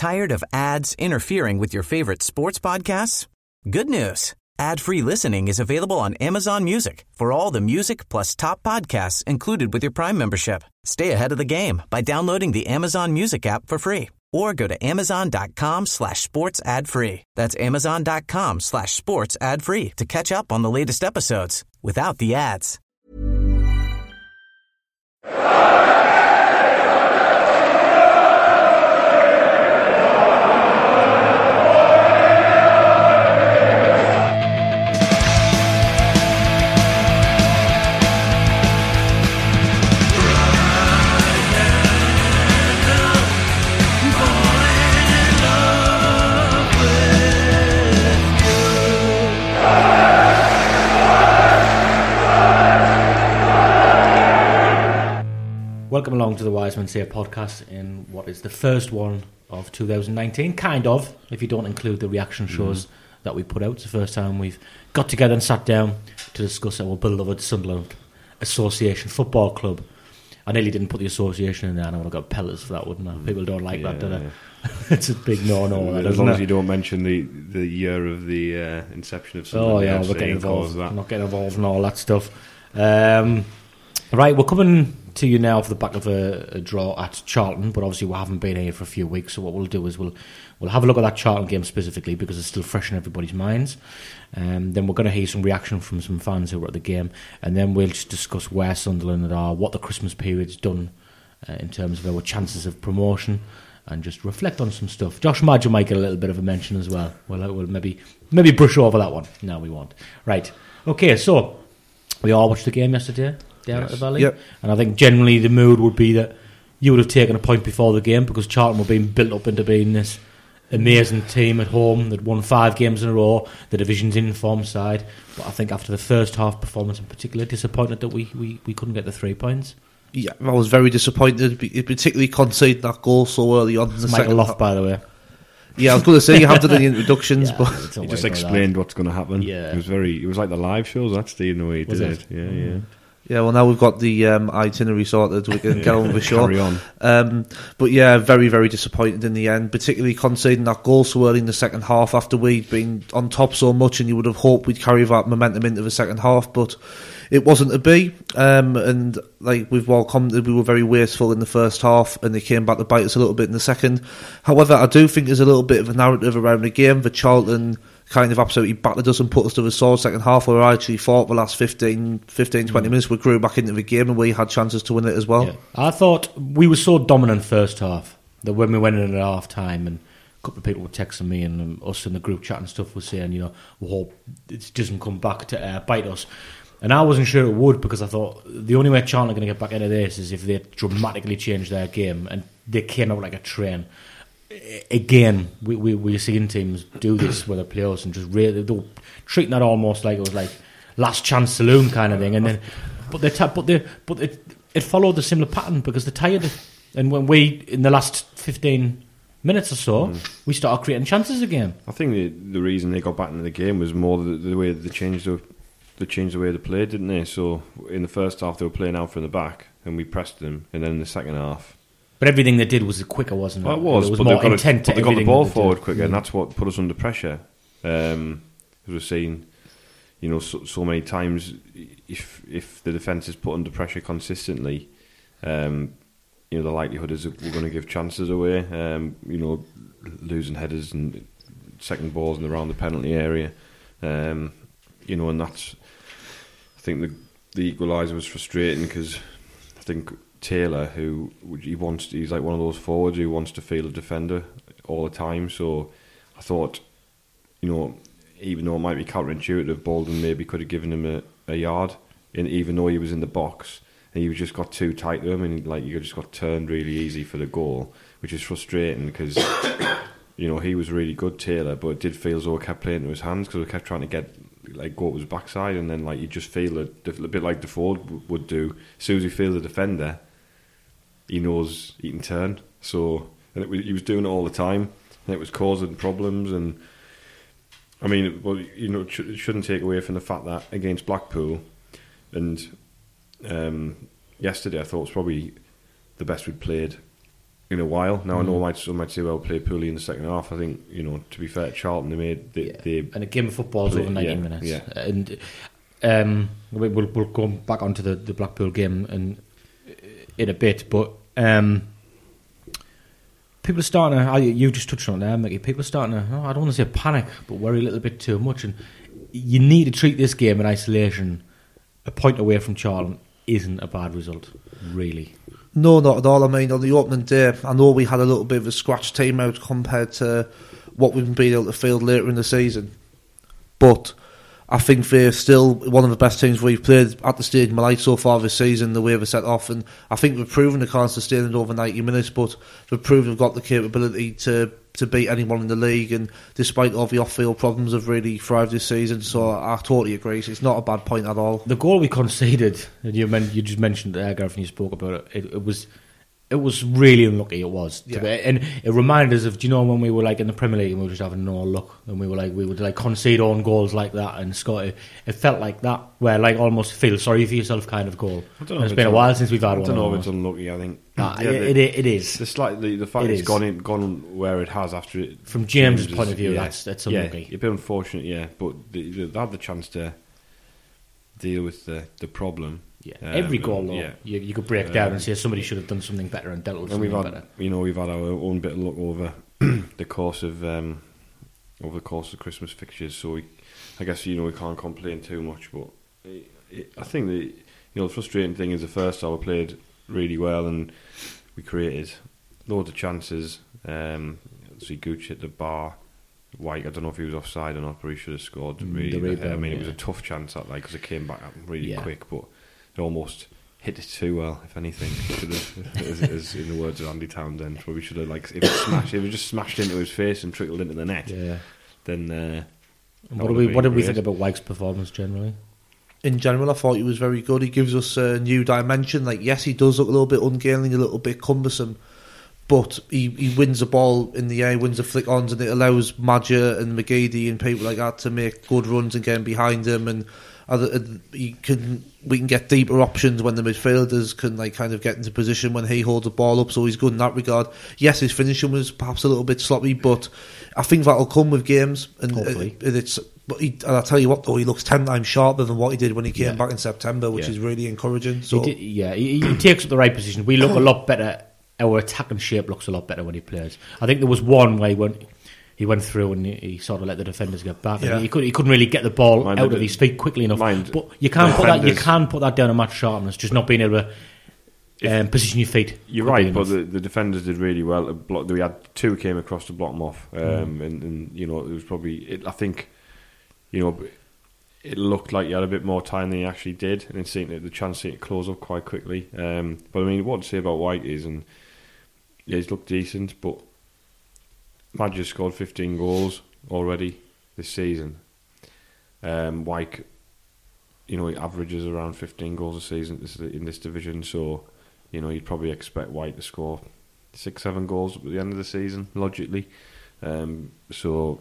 Tired of ads interfering with your favorite sports podcasts? Good news. Ad-free listening is available on Amazon Music for all the music plus top podcasts included with your Prime membership. Stay ahead of the game by downloading the Amazon Music app for free or go to amazon.com/sports ad free. That's amazon.com/sports ad free to catch up on the latest episodes without the ads. Welcome along to the Wise Men Say podcast in what is the first one of 2019, kind of, if you don't include the reaction shows that we put out. It's the first time we've got together and sat down to discuss our beloved Sunderland Association Football Club. I nearly didn't put the association in there, and I would have got pellets for that, wouldn't I? People don't like that, do they? It's a big no-no. As long as you don't mention the year of the inception of Sunderland. Oh yeah, we're getting involved. Not getting involved in all that stuff. Right, we're coming to you now off the back of a draw at Charlton, but obviously we haven't been here for a few weeks, so what we'll do is we'll have a look at that Charlton game specifically because it's still fresh in everybody's minds. Then we're going to hear some reaction from some fans who were at the game, and then we'll just discuss where Sunderland are, what the Christmas period's done in terms of our chances of promotion, and just reflect on some stuff. Josh Madger might get a little bit of a mention as well. We'll maybe brush over that one. No, we won't. Right. Okay, so we all watched the game yesterday down at the Valley. Yep. And I think generally the mood would be that you would have taken a point before the game because Charlton were being built up into being this amazing team at home that won 5 games in a row, the division's in form side. But I think after the first half performance in particular, disappointed that we couldn't get the 3 points. Yeah, I was very disappointed, particularly conceding that goal so early on in the second Michael Loft, half. by the way. Yeah, I was going to say you have done the introductions, Yeah, but He just explained what's going to happen. Yeah. It was like the live shows, that Steve, the way he Was did it? it. Yeah. yeah. Well, now we've got the itinerary sorted. We can get on with the show. Carry on. But yeah, very, very disappointed in the end, particularly conceding that goal so early in the second half after we'd been on top so much, and you would have hoped we'd carry that momentum into the second half, but it wasn't to be. And like we've all commented, we were very wasteful in the first half, and they came back to bite us a little bit in the second. However, I do think there's a little bit of a narrative around the game that Charlton kind of absolutely battered us and put us to the sword second half, where I actually thought the last 15, 20 minutes we grew back into the game and we had chances to win it as well. Yeah. I thought we were so dominant first half that when we went in at half time, and a couple of people were texting me and us in the group chat and stuff were saying, we hope it doesn't come back to bite us. And I wasn't sure it would, because I thought the only way Charlton are going to get back into this is if they dramatically change their game, and they came out like a train. Again, we're seeing teams do this with the players and just really they're treating that almost like it was like last chance saloon kind of thing. And then, but it followed the similar pattern because they're tired. And when we in the last 15 minutes or so, we started creating chances again. I think the reason they got back into the game was more the way they changed the way they played, didn't they? So in the first half they were playing out from the back and we pressed them, and then in the second half. But everything they did was quicker, wasn't it? Well, it was, there was but more intent to they got the everything ball they forward did. quicker, and that's what put us under pressure. As we've seen, so many times, if the defence is put under pressure consistently, the likelihood is that we're going to give chances away. Losing headers and second balls and around the penalty area, and that's. I think the equaliser was frustrating because I think Taylor, he's like one of those forwards who wants to feel a defender all the time. So I thought, even though it might be counterintuitive, Bolden maybe could have given him a yard, and even though he was in the box, and he just got too tight to him, and you just got turned really easy for the goal, which is frustrating because he was really good, Taylor, but it did feel as though it kept playing into his hands because we kept trying to go up his backside, and then you just feel a bit like Defoe would do. As soon as he feels the defender, he knows he can turn. So, and he was doing it all the time, and it was causing problems. And I mean, it shouldn't take away from the fact that against Blackpool, and yesterday I thought it was probably the best we'd played in a while. Now I know some might say, well, play poorly in the second half. I think, to be fair to Charlton, and a game of football is over 90 minutes. Yeah. And we'll go back onto the Blackpool game in a bit, but people are starting to, you just touched on it there, Mickey, people are starting to, I don't want to say panic, but worry a little bit too much, and you need to treat this game in isolation. A point away from Charlton isn't a bad result, really. No, not at all. I mean, on the opening day, I know we had a little bit of a scratch team out compared to what we've been able to field later in the season. But I think they're still one of the best teams we've played at the Stadium of Light so far this season, the way they set off. And I think we've proven they can't sustain it over 90 minutes, but they've proven they've got the capability to beat anyone in the league, and despite all the off-field problems, have really thrived this season. So I totally agree. It's not a bad point at all. The goal we conceded, and you just mentioned it, Gareth, and you spoke about it. It was really unlucky. It was, and it reminded us of, do you know, when we were like in the Premier League and we were just having no luck, and we would concede own goals like that and score. It felt like that, where like almost feel sorry for yourself kind of goal. It's been a while since we've had one. I don't know if it's unlucky. I think it is. The fact it's gone where it has after it. From James' point of view, that's unlucky. A bit unfortunate, but they had the chance to deal with the problem. Yeah, every goal though, you could break down and say somebody should have done something better and dealt with something better. We've had our own bit of luck over the course of Christmas fixtures, so I guess we can't complain too much. But I think the frustrating thing is the first half we played really well and we created loads of chances. See Gooch hit the bar. White, I don't know if he was offside or not, but he should have scored. Really, it was a tough chance that because it came back really quick, but it almost hit it too well. If anything, as in the words of Andy Townsend, where we should have if it just smashed into his face and trickled into the net. Yeah. Then what did we think about White's performance generally? In general, I thought he was very good. He gives us a new dimension. Yes, he does look a little bit ungainly, a little bit cumbersome, but he wins the ball in the air, wins the flick-ons, and it allows Madger and McGeady and people like that to make good runs and get behind him, and we can get deeper options when the midfielders can kind of get into position when he holds the ball up, so he's good in that regard. Yes, his finishing was perhaps a little bit sloppy, but I think that'll come with games, and and I'll tell you what though, he looks 10 times sharper than what he did when he came back in September, which is really encouraging. So he takes up the right position. We look a lot better. Our attacking shape looks a lot better when he plays. I think there was one where he went through and he sort of let the defenders get back. Yeah. He couldn't really get the ball out of his feet quickly enough. But you can put that down to Matt Sharpness, just not being able to position your feet. You're right, enough. But the defenders did really well. We had two came across to block them off, and it was probably. I think, it looked like he had a bit more time than he actually did, and it seemed the chance to close up quite quickly. But I mean, what to say about White is, and he's looked decent, but Madge scored 15 goals already this season. White, he averages around 15 goals a season in this division, so you'd probably expect White to score 6-7 goals at the end of the season, logically. So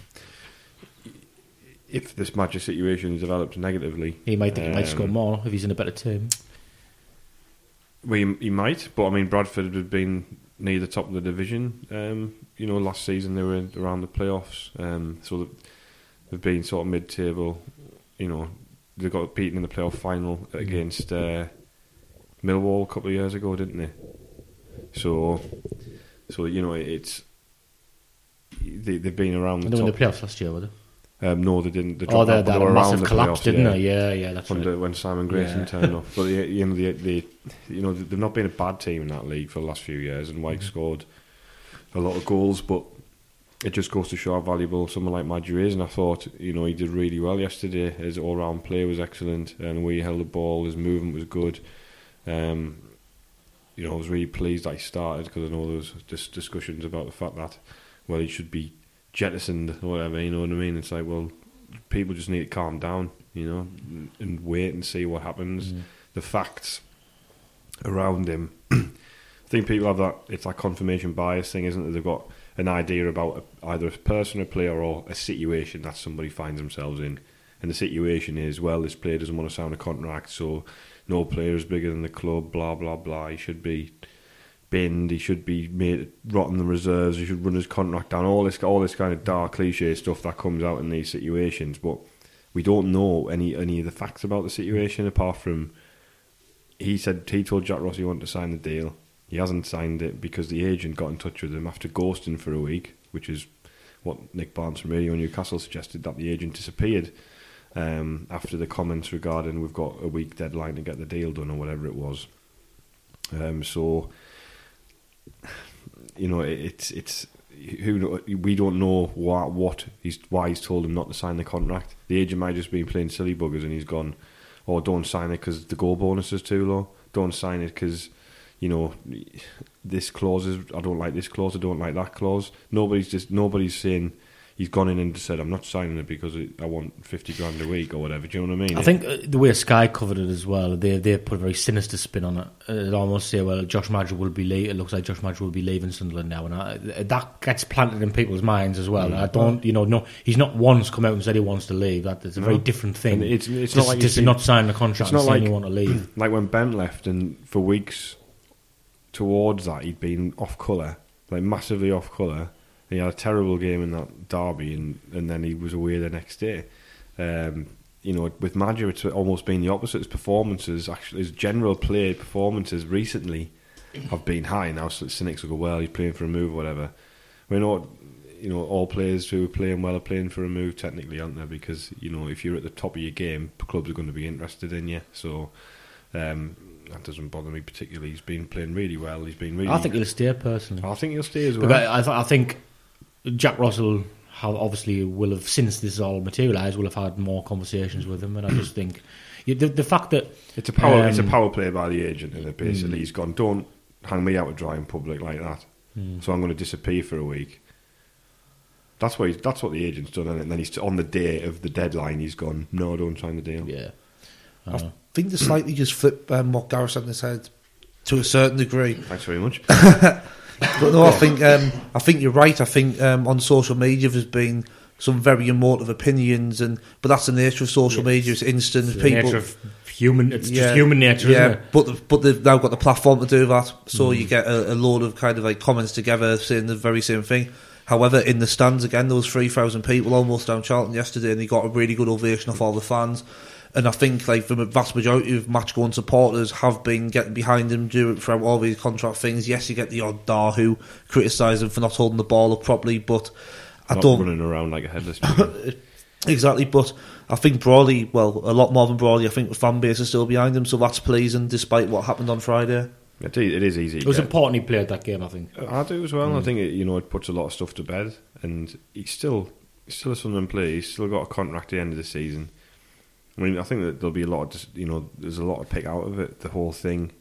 if this Madge situation develops negatively, he might think he might score more if he's in a better team. Well, he might, but I mean, Bradford had been near the top of the division. Last season they were around the playoffs, so they've been sort of mid-table. They got beaten in the playoff final against Millwall a couple of years ago, didn't they? So it's they've been around the top. They were in the playoffs last year, were they? No, they didn't. They had a massive collapse, didn't they? Yeah, that's right. When Simon Grayson turned off, but they've not been a bad team in that league for the last few years, and White scored a lot of goals, but it just goes to show how valuable someone like Madge is. And I thought, he did really well yesterday. His all-round play was excellent, and the way he held the ball, his movement was good. I was really pleased that he started, because I know there was discussions about the fact that he should be jettisoned or whatever, you know what I mean? It's like, well, people just need to calm down, and wait and see what happens. The facts around him, I think people have it's that confirmation bias thing, isn't it? They've got an idea about either a person, a player, or a situation that somebody finds themselves in, and the situation is, well, this player doesn't want to sign a contract, so no player is bigger than the club, blah blah blah, he should be binned. He should be made rot in the reserves. He should run his contract down. All this kind of dark cliche stuff that comes out in these situations. But we don't know any of the facts about the situation apart from he told Jack Ross he wanted to sign the deal. He hasn't signed it because the agent got in touch with him after ghosting for a week, which is what Nick Barnes from Radio Newcastle suggested, that the agent disappeared after the comments regarding we've got a week deadline to get the deal done or whatever it was. So, you know, we don't know why he's told him not to sign the contract. The agent might just be playing silly buggers and he's gone, oh, don't sign it because the goal bonus is too low. Don't sign it because, you know, this clause is, I don't like this clause, I don't like that clause. Nobody's saying he's gone in and said, I'm not signing it because I want 50 grand a week or whatever. Do you know what I mean? I think the way Sky covered it as well, they put a very sinister spin on it. It almost say, well, Josh Madger will be it looks like Josh Madger will be leaving Sunderland now, and that gets planted in people's minds as well. I don't, no, he's not once come out and said he wants to leave. That's a very different thing. It's not like just not signing the contract and saying you want to leave. Like when Ben left, and for weeks towards that he'd been off colour, like massively off colour. He had a terrible game in that derby, and then he was away the next day. With Madger, it's almost been the opposite. His performances, actually, his general play performances recently have been high. Now cynics will go, well, he's playing for a move or whatever. We're not, all players who are playing well are playing for a move technically, aren't they? Because, if you're at the top of your game, clubs are going to be interested in you. So that doesn't bother me particularly. He's been playing really well. I think he'll stay personally. I think he'll stay as well. I think Jack Russell will have, since this all materialised, will have had more conversations with him, and I just think the fact that it's a power play by the agent, and basically he's gone, don't hang me out to dry in public like that. So I'm going to disappear for a week. That's what the agent's done, and then he's on the day of the deadline. He's gone, no, don't sign the deal. Yeah, I think they slightly just flip what Gareth said in his head to a certain degree. Thanks very much. But no, I think you're right. I think on social media there's been some very emotive opinions, but that's the nature of social media. It's instant. It's people, nature of human. It's just human nature, isn't it? But they've now got the platform to do that, so you get a load of kind of like comments together saying the very same thing. However, in the stands again, there was 3,000 people almost down Charlton yesterday, and he got a really good ovation off all the fans. And I think like the vast majority of match-going supporters have been getting behind him throughout all these contract things. Yes, you get the odd dar who criticise him for not holding the ball up properly, but not running around like a headless chicken. Exactly, but I think broadly, a lot more than broadly, I think the fan base is still behind him, so that's pleasing despite what happened on Friday. It is easy. It was important he played that game, I think. I do as well. I think it puts a lot of stuff to bed, and he's still a Sunderland player. He's still got a contract at the end of the season. I mean, I think that there'll be a lot of, there's a lot to pick out of it, the whole thing,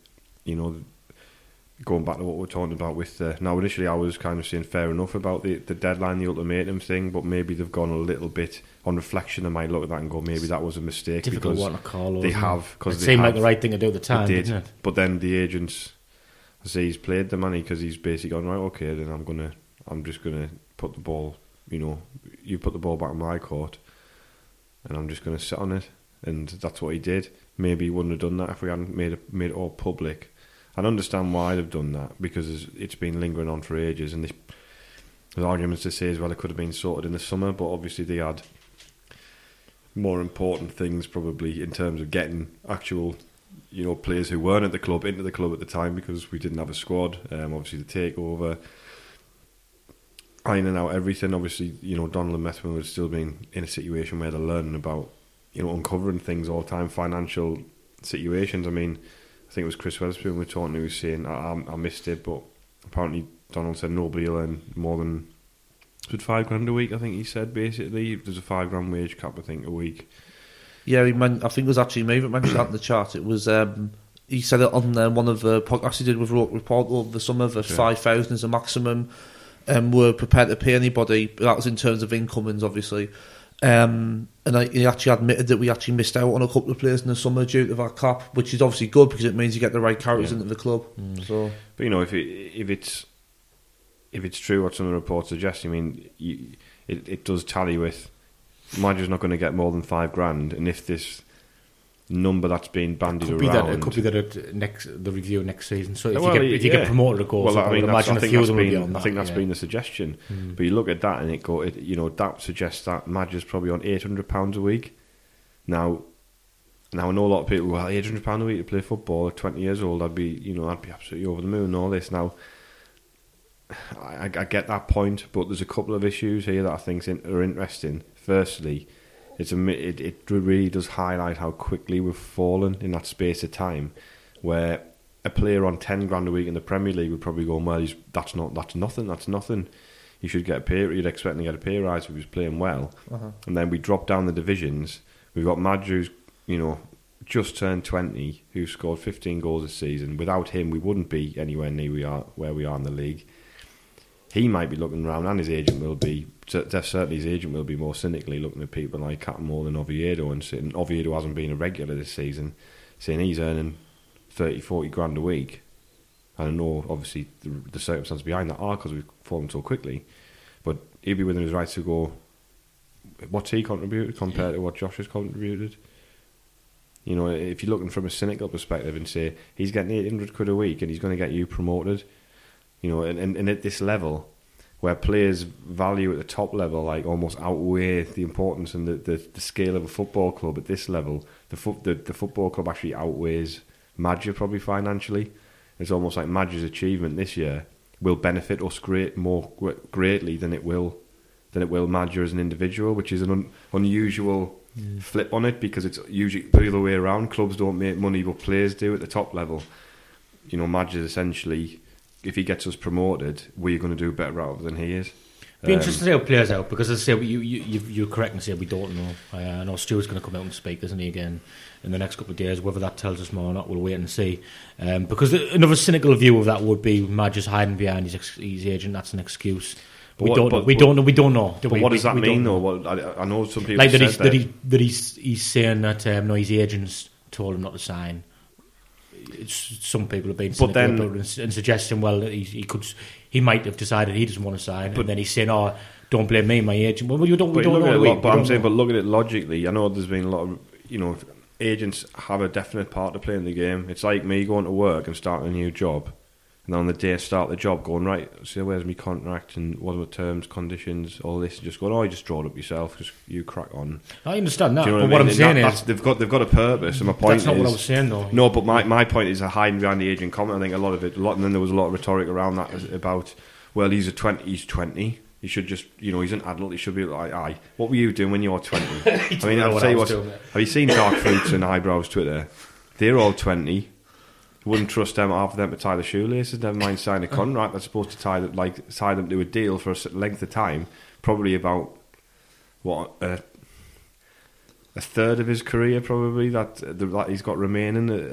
going back to what we're talking about with, now initially I was kind of saying fair enough about the deadline, the ultimatum thing, but maybe they've gone a little bit, on reflection I might look at that and go, maybe that was a mistake. Difficult one to call. They have, because it seemed like the right thing to do at the time, didn't it? But then the agents, I say he's played the money because he's basically gone, right, okay, then I'm just going to put the ball, you put the ball back in my court, and I'm just going to sit on it. And that's what he did. Maybe he wouldn't have done that if we hadn't made it all public. I understand why they've done that, because it's been lingering on for ages, and there's arguments to say as well it could have been sorted in the summer, but obviously they had more important things probably in terms of getting actual players who weren't at the club into the club at the time, because we didn't have a squad. Obviously the takeover, ironing out everything. Obviously Donald and Methven would still been in a situation where they're learning about uncovering things all the time, financial situations. I mean, I think it was Chris Weatherspoon we were talking to, who was saying, I missed it, but apparently Donald said nobody will earn more than £5,000 a week, I think he said, basically. There's a £5,000 wage cap, I think, a week. Yeah, I think it was actually me that mentioned that in the chat. It was, he said it on one of the podcasts he did with Roke Report over the summer, that 5,000 is the maximum, we're prepared to pay anybody. That was in terms of incomings, obviously. And he actually admitted that we actually missed out on a couple of players in the summer due to that cap, which is obviously good because it means you get the right characters into the club. So, but if it's true what some of the reports suggest, I mean, it does tally with Madger's not going to get more than £5,000, and if this number that's been bandied Could be around. that, it could be that the review next season. So if Well, you get promoted, of course, well, I would imagine a few of them will be on that. I think that's been the suggestion. But you look at that and that suggests that Madger's probably on £800 a week. Now I know a lot of people. Well, £800 a week to play football at 20 years old, I'd be absolutely over the moon. And all this now. I get that point, but there's a couple of issues here that I think are interesting. Firstly, it really does highlight how quickly we've fallen in that space of time, where a player on £10,000 a week in the Premier League would probably go, well, that's nothing. You should get a pay. You'd expect to get a pay rise if he was playing well. And then we drop down the divisions. We've got Madge, who's just turned 20, who scored 15 goals this season. Without him, we wouldn't be anywhere near where we are in the league. He might be looking around, and his agent will be. Certainly, his agent will be more cynically looking at people like Cattermole and Oviedo, and saying Oviedo hasn't been a regular this season, saying he's earning 30-40 grand a week. I don't know, obviously, the circumstances behind that are because we've fallen so quickly, but he'll be within his rights to go. What's he contributed compared to what Josh has contributed? If you're looking from a cynical perspective and say he's getting 800 quid a week and he's going to get you promoted. And at this level, where players' value at the top level like almost outweigh the importance and the scale of a football club at this level, the football club actually outweighs Madger probably financially. It's almost like Madger's achievement this year will benefit us more greatly than it will Madger as an individual, which is an unusual flip on it, because it's usually the other way around. Clubs don't make money, but players do at the top level. Madger's essentially, if he gets us promoted, we're going to do better out of than he is. Be interesting to see how it plays out, because as I say, you're correct and say we don't know. I know Stuart's going to come out and speak, isn't he, again in the next couple of days. Whether that tells us more or not, we'll wait and see. Because another cynical view of that would be Madger's hiding behind his agent. That's an excuse. We don't know. But what does that mean, though? I know some people like that he's saying that no, his agents told him not to sign. Some people have been cynical and suggesting, well, he might have decided he doesn't want to sign, and then he's saying, "Oh, don't blame me, my agent." Well, we don't know. But look at it logically. I know there's been a lot of agents have a definite part to play in the game. It's like me going to work and starting a new job, and on the day I start the job, going, right, so where's my contract and what are the terms, conditions, all this, and just going, oh, you just draw it up yourself, just you crack on. I understand that, but what I'm saying is they've got a purpose, and my point that's not what I was saying, though. No, but my point is hiding behind the agent comment. I think and then there was a lot of rhetoric around that about, well, he's 20. He should just, he's an adult. He should be like, aye. What were you doing when you were 20? I mean, I'll tell you what. Have you seen Dark Fruits and Eyebrows Twitter? They're all 20. You wouldn't trust them, half of them, to tie the shoelaces. Never mind sign a contract that's supposed to tie them to a deal for a certain length of time. Probably about a third of his career, probably that he's got remaining.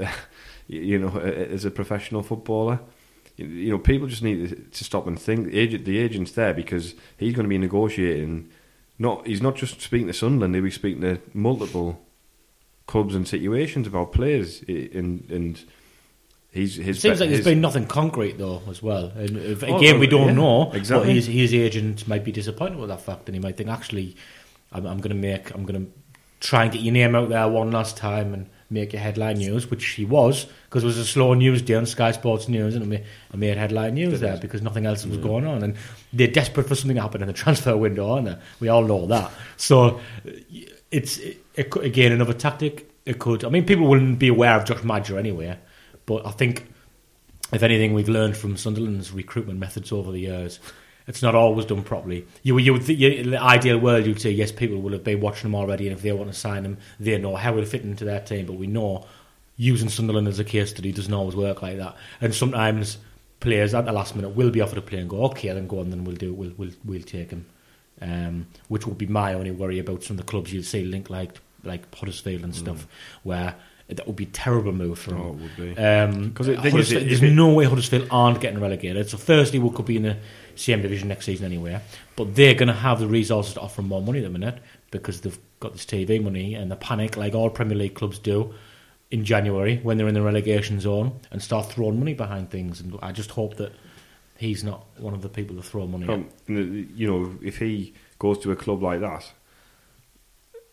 As a professional footballer. People just need to stop and think. The agent's there because he's going to be negotiating. He's not just speaking to Sunderland. He'll be speaking to multiple clubs and situations about players. And it seems like there's been nothing concrete though, as well. And we don't know. Exactly. But his agent might be disappointed with that fact, and he might think, actually, I'm going to try and get your name out there one last time and make a headline news, which he was, because it was a slow news day on Sky Sports News, and it made headline news there because nothing else was going on, and they're desperate for something to happen in the transfer window, aren't they? We all know that. So it's again another tactic. It could. I mean, people wouldn't be aware of Josh Madger anyway, but I think if anything we've learned from Sunderland's recruitment methods over the years, it's not always done properly. You would in the ideal world, you'd say, yes, people will have been watching him already, and if they want to sign him, they know how he'll fit into their team. But we know using Sunderland as a case study doesn't always work like that. And sometimes players at the last minute will be offered a play and go, okay, then go on, then we'll take him. Which would be my only worry about some of the clubs you'd see linked like Huddersfield and stuff, where that would be a terrible move for him. Oh, it would be. Because there's no way Huddersfield aren't getting relegated. So firstly, we could be in the same division next season anyway. But they're going to have the resources to offer more money at the minute because they've got this TV money, and the panic, like all Premier League clubs do, in January when they're in the relegation zone and start throwing money behind things. And I just hope that he's not one of the people to throw money at. If he goes to a club like that,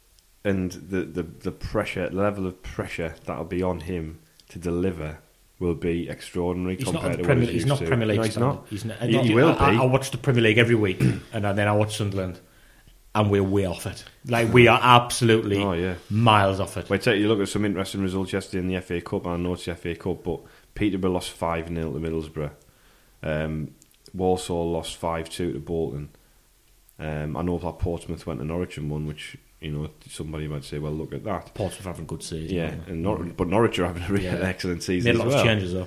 and the pressure, level of pressure that'll be on him to deliver will be extraordinary compared to what he's not Premier League. No, he's not. He will be. I watch the Premier League every week, and then I watch Sunderland, and we're way off it. Like, we are absolutely miles off it. Well, I tell you, look at some interesting results yesterday in the FA Cup. I know it's the FA Cup, but Peterborough lost 5-0 to Middlesbrough. Walsall lost 5-2 to Bolton. I know that Portsmouth went to Norwich and won, which, you know, somebody might say, well, look at that. Portsmouth having a good season. Yeah, and but Norwich are having a really excellent season as well. Made a lot of changes, though.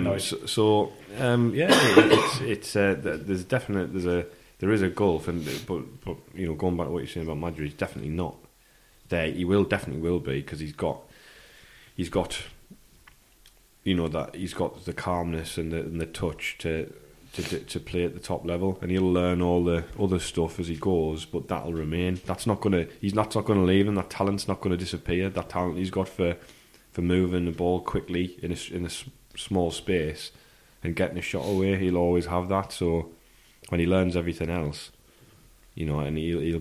There is a gulf, but you know, going back to what you're saying about Madrid, he's definitely not there. He definitely will be, because he's got you know, that he's got the calmness and the touch to play at the top level, and he'll learn all the other stuff as he goes, but that'll remain. He's not going to leave him. That talent's not going to disappear. That talent he's got for moving the ball quickly in a small space and getting a shot away, he'll always have that. So when he learns everything else, you know, and he'll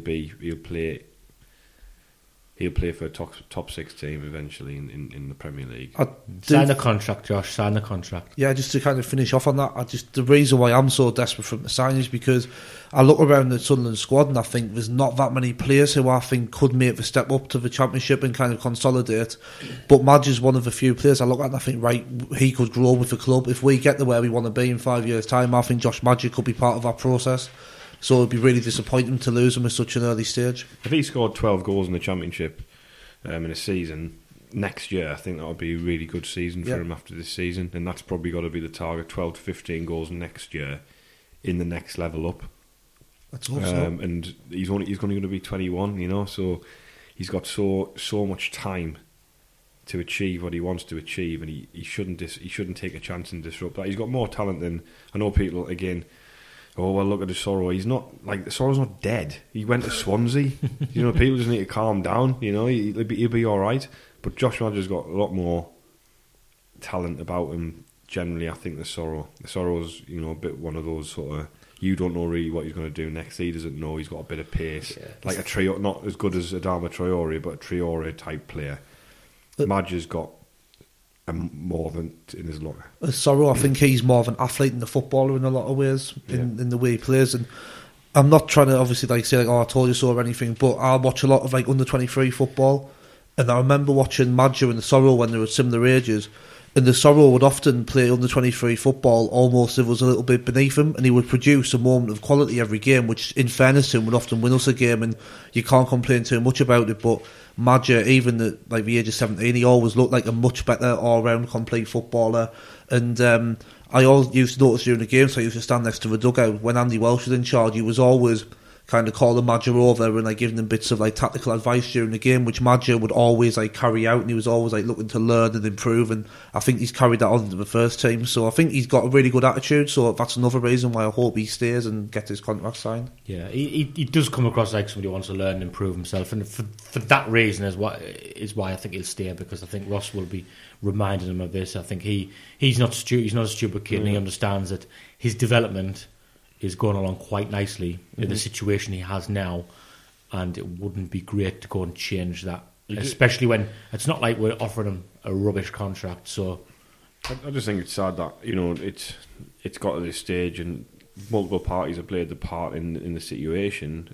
play for a top 6 team eventually in the Premier League. Sign the contract, Josh. Sign the contract. Yeah, just to kind of finish off on that, the reason why I'm so desperate for him to sign is because I look around the Sunderland squad and I think there's not that many players who I think could make the step up to the Championship and kind of consolidate. But Madge is one of the few players I look at and I think, right, he could grow with the club. If we get to where we want to be in 5 years' time, I think Josh Madge could be part of that process. So it'd be really disappointing to lose him at such an early stage. If he scored 12 goals in the Championship in a season next year, I think that would be a really good season for him after this season, and that's probably got to be the target: 12 to 15 goals next year in the next level up. That's awesome. And he's only going to be 21, you know, so he's got so much time to achieve what he wants to achieve, and he shouldn't take a chance and disrupt that. He's got more talent than, I know people again. Oh, well, look at Soro. He's not, like, Soro's not dead. He went to Swansea. You know, people just need to calm down. You know, he'll be all right. But Josh Madge's got a lot more talent about him generally, I think, than Soro. Soro's, you know, a bit one of those sort of, you don't know really what he's going to do next. He doesn't know. He's got a bit of pace. Yeah. Like a Traore, not as good as Adama Traore, but a Traore type player. Madge has got more than in his locker. Soro, I think he's more of an athlete than a footballer in a lot of ways, in the way he plays. And I'm not trying to obviously say I told you so or anything, but I watch a lot of like under 23 football, and I remember watching Madge and the Soro when they were similar ages, and the Soro would often play under 23 football almost if it was a little bit beneath him, and he would produce a moment of quality every game, which in fairness to him would often win us a game, and you can't complain too much about it. But Madge, even at like the age of 17, he always looked like a much better all-round complete footballer. And I always used to notice during the game, so I used to stand next to the dugout when Andy Welsh was in charge. He was always kind of calling Madge over and like giving him bits of like tactical advice during the game, which Madge would always like carry out, and he was always like looking to learn and improve. And I think he's carried that on to the first team. So I think he's got a really good attitude. So that's another reason why I hope he stays and gets his contract signed. Yeah, he does come across like somebody who wants to learn and improve himself, and for that reason is why I think he'll stay, because I think Ross will be reminding him of this. I think he's not a stupid kid, and he understands that his development is going along quite nicely in the situation he has now, and it wouldn't be great to go and change that, especially when it's not like we're offering him a rubbish contract. So I just think it's sad that, you know, it's got to this stage and multiple parties have played the part in the situation.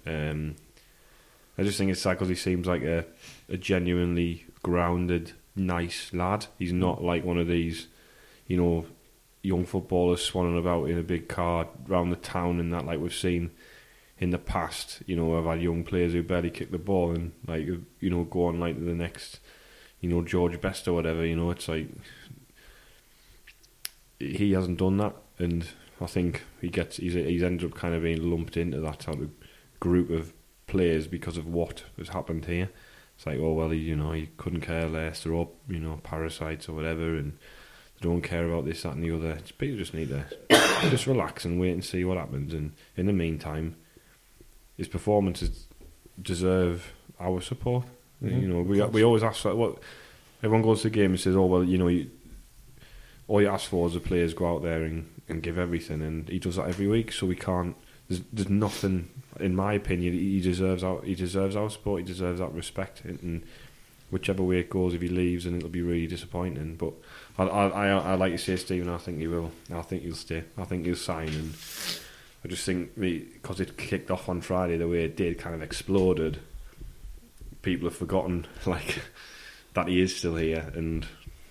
I just think it's sad because he seems like a genuinely grounded, nice lad. He's not like one of these, you know, young footballers swanning about in a big car around the town and that, like we've seen in the past. You know, I've had young players who barely kick the ball and, like, you know, go on like to the next, you know, George Best or whatever. You know, it's like he hasn't done that, and I think he's ended up kind of being lumped into that type of group of players because of what has happened here. It's like, oh well, he couldn't care less. They're all, you know, parasites or whatever, and don't care about this, that and the other. People just need to just relax and wait and see what happens, and in the meantime his performances deserve our support. You know, we always ask for what everyone goes to the game and says, oh well, you know, all you ask for is the players go out there and give everything, and he does that every week, so there's there's nothing, in my opinion. He deserves our support. He deserves that respect. And whichever way it goes, if he leaves, then it'll be really disappointing. But I like you say, Stephen. I think he will. I think he'll stay. I think he'll sign. And I just think because it kicked off on Friday the way it did, kind of exploded. People have forgotten that he is still here, and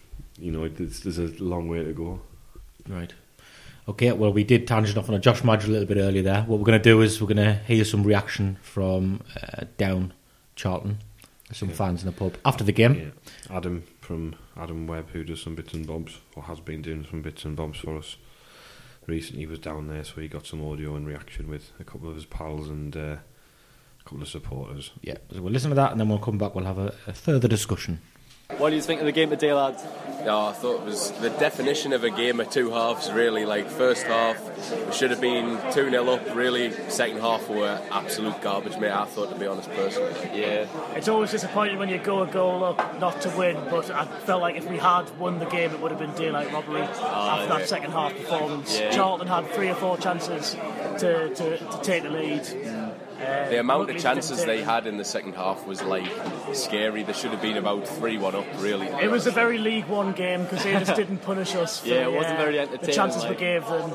there's a long way to go. Right. Okay, well, we did tangent off on a Josh Madge a little bit earlier there. What we're going to do is we're going to hear some reaction from down Charlton, some fans in the pub after the game. Yeah. Adam Webb, who does some bits and bobs, or has been doing some bits and bobs for us recently, was down there, so he got some audio and reaction with a couple of his pals and a couple of supporters. Yeah, so we'll listen to that, and then we'll come back. We'll have a further discussion. What do you think of the game today, lads? No, I thought it was the definition of a game of two halves, really. First half, we should have been 2-0 up, really. Second half, we were absolute garbage, mate, I thought, to be honest, personally. Yeah. It's always disappointing when you go a goal up not to win, but I felt like if we had won the game, it would have been daylight robbery after that second half performance. Yeah. Charlton had 3 or 4 chances to take the lead. The amount of chances they had in the second half was scary. There should have been about 3-1 up, really. It was a very League One game because they just didn't punish us for it wasn't very entertaining. The chances we gave them.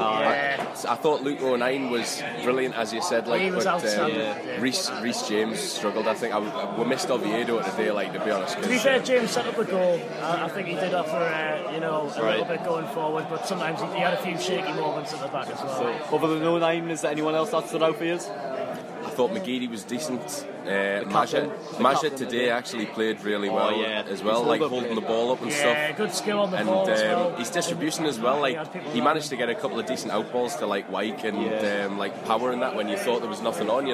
I thought Luke O'Nien was brilliant, as you said. He was outstanding. Reece James struggled. I think we missed Oviedo today, to be honest. To be fair, James set up a goal. I think he did offer a little bit going forward, but sometimes he had a few shaky moments at the back as well. So, other than O'Nien, is there anyone else that stood out for you? I thought McGeady was decent. Maja today actually played really well as well, holding the ball up and stuff. Yeah, good skill on the ball as well. His distribution as well, he managed to get a couple of decent outballs to Wyke and power in that when you thought there was nothing on,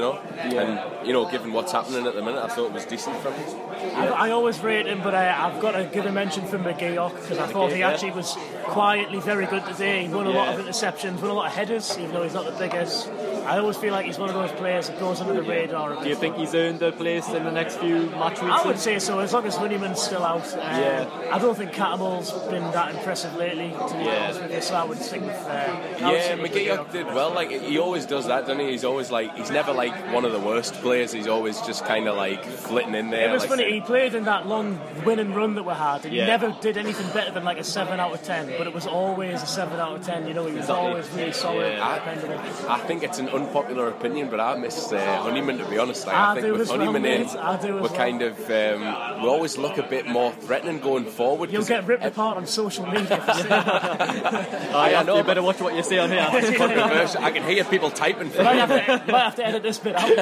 And given what's happening at the minute, I thought it was decent from him. I always rate him, but I've got to give a mention for McGeoch because I thought he actually was quietly very good today. He won a lot of interceptions, won a lot of headers, even though he's not the biggest. I always feel like he's one of those players that goes under the radar. Do you think he's earned a place in the next few match weeks? I would say so, as long as Honeyman's still out. I don't think Catamol's been that impressive lately, to be honest with you, so I would stick with McGeoch did well. He always does that, doesn't he? He's always he's never one of the worst players. He's always just kind of flitting in there. It was funny, he played in that long winning run that we had, and he never did anything better than a 7 out of 10, but it was always a 7 out of 10. He was always really solid. I think it's an unpopular opinion, but I miss Honeyman, to be honest. I think with Honeyman in, we're kind of we always look a bit more threatening going forward. You'll get ripped apart on social media for saying that. I know. You better watch what you say on here. It's controversial. I can hear people typing. Might have to edit this bit out.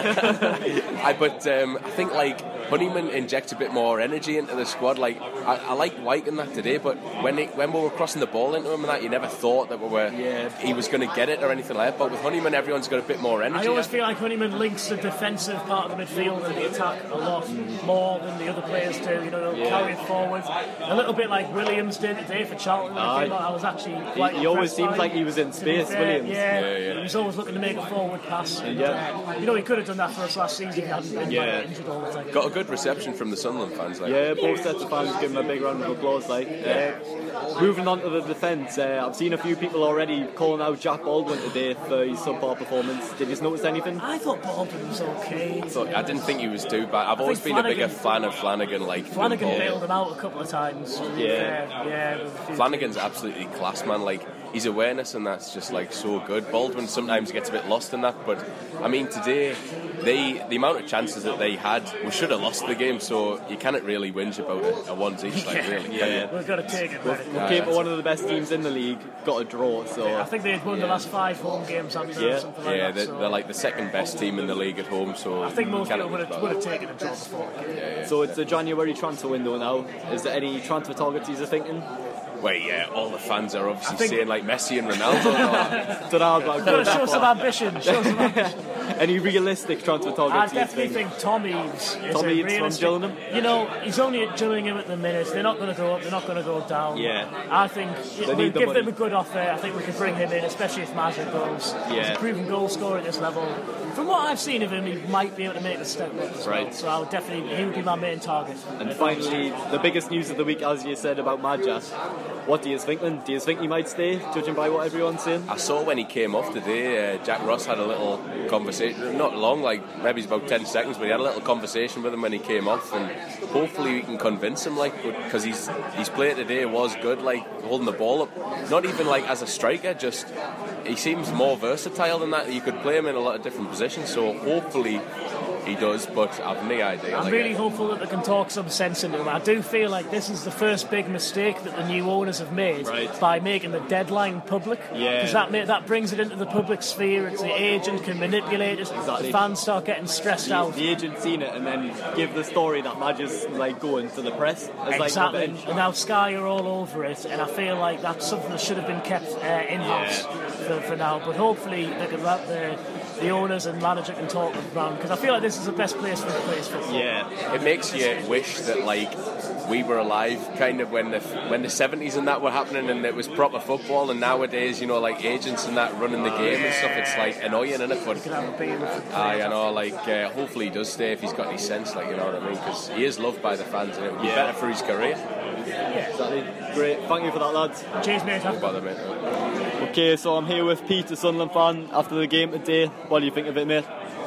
I think Honeyman injects a bit more energy into the squad. I liked Wyke in that today, but when we were crossing the ball into him and that, you never thought that he was going to get it or anything like that. But with Honeyman, everyone's got a bit more energy. I always feel like Honeyman links the defensive part of the midfield and the attack a lot more than the other players do. They'll carry it forward a little bit like Williams did today for Charlton. I was actually quite he always seemed like he was in space, Williams. He was always looking to make a forward pass. And, he could have done that for us last season if he hadn't been injured all the time. Got a good reception from the Sunderland fans. Both sets of fans give him a big round of applause. Moving on to the defence, I've seen a few people already calling out Jack Baldwin today for his subpar performance. Did you notice anything? I thought Baldwin was okay. I didn't think he was too bad. I've always been a bigger fan of Flanagan. Flanagan bailed him out a couple of times. Flanagan's absolutely class, man. His awareness and that's just so good. Baldwin sometimes gets a bit lost in that, but I mean today the amount of chances that they had, we should have lost the game, so you cannot really whinge about a ones each. We've got to take it. We came for one of the best teams in the league, got a draw. So I think they'd won the last 5 home games. Something like that. They're the second best team in the league at home. So I think most people would have taken a draw before. So it's a January transfer window now. Is there any transfer targets you're thinking? Well, all the fans are obviously saying Messi and Ronaldo. Ronaldo. Show some ambition. Any realistic transfer targets? I definitely think Tom Eaves is Tom Eaves from Gillingham. He's only at Gillingham at the minute. They're not going to go up. They're not going to go down. I think we'll give them a good offer. I think we can bring him in, especially if Mazza goes. He's a proven goal scorer at this level. from what I've seen of him, he might be able to make the step up as well. So I would definitely, he would be my main target. And finally, the biggest news of the week, as you said, about Madja. What do you think then? Do you think he might stay, judging by what everyone's saying? I saw when he came off today, Jack Ross had a little conversation, not long, like maybe it's about 10 seconds, but he had a little conversation with him when he came off, and hopefully we can convince him, like, because his play today was good, like holding the ball up, not even like as a striker, just he seems more versatile than that. You could play him in a lot of different positions, so hopefully he does, but I've no idea. I'm really hopeful that they can talk some sense into him. I do feel like this is the first big mistake that the new owners have made by making the deadline public, because that brings it into the public sphere. It's the agent can manipulate it. Exactly. The fans start getting stressed out. The agent seen it and then give the story that Madja's like going to the press as exactly. Like and now Sky are all over it, and I feel like that's something that should have been kept in-house for now. But hopefully they can wrap the owners and manager can talk around, because I feel like this is the best place for the players football. Yeah, it makes you wish that like we were alive kind of when the 70s and that were happening and it was proper football, and nowadays, you know, like agents and that running the game and stuff, it's like annoying, isn't it? But you can have a beer with the I know, like hopefully he does stay if he's got any sense, like, you know what I mean, because he is loved by the fans and it would be better for his career. Yeah, exactly. Great, thank you for that, lads. Cheers, mate. No bother, mate. Okay, so I'm here with Pete, a Sunderland fan, after the game today. What do you think of it, mate?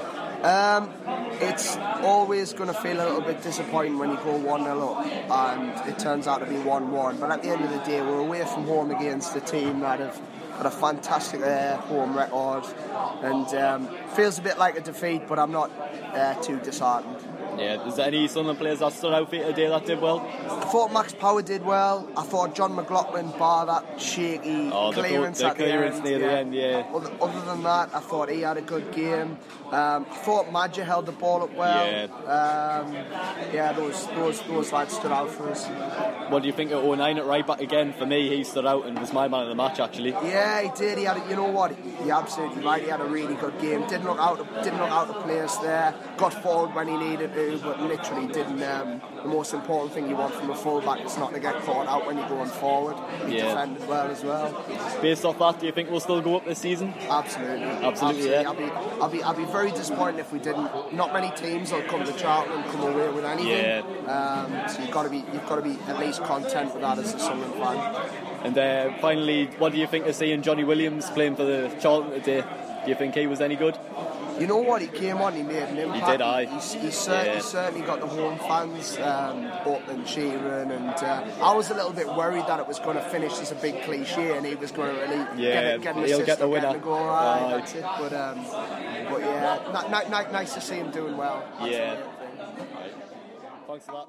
It's always going to feel a little bit disappointing when you go 1-0 up and it turns out to be 1-1, but at the end of the day we're away from home against a team that have got a fantastic home record, and feels a bit like a defeat, but I'm not too disheartened. Yeah, is there any Sunderland players that stood out for you today that did well? I thought Max Power did well. I thought John McLaughlin, bar that shaky clearance the at the clearance end. Near the end, yeah. Other than that, I thought he had a good game. I thought Madja held the ball up well. Those lads stood out for us. What do you think of 09 at right back again? For me, he stood out and was my man of the match, actually. Yeah, he did. He had. You know what? You're absolutely right. He had a really good game. Didn't look out the place there. Got forward when he needed to, but literally didn't. The most important thing you want from a fullback is not to get caught out when you're going forward. He defended well as well. Based off that, do you think we'll still go up this season? Absolutely. Yeah. I'll be very disappointed if we didn't. Not many teams will come to Charlton and come away with anything. So you've got to be at least content with that as a Sunderland fan. And finally, what do you think of seeing Johnny Williams playing for the Charlton today? Do you think he was any good? You know what, he came on, he made an impact. He did, aye. He certainly got the home fans up and cheering, and I was a little bit worried that it was going to finish as a big cliche and he was going to really get an assist, get the winner. Get the goal, that's it. But yeah, nice to see him doing well. That's Thanks for that.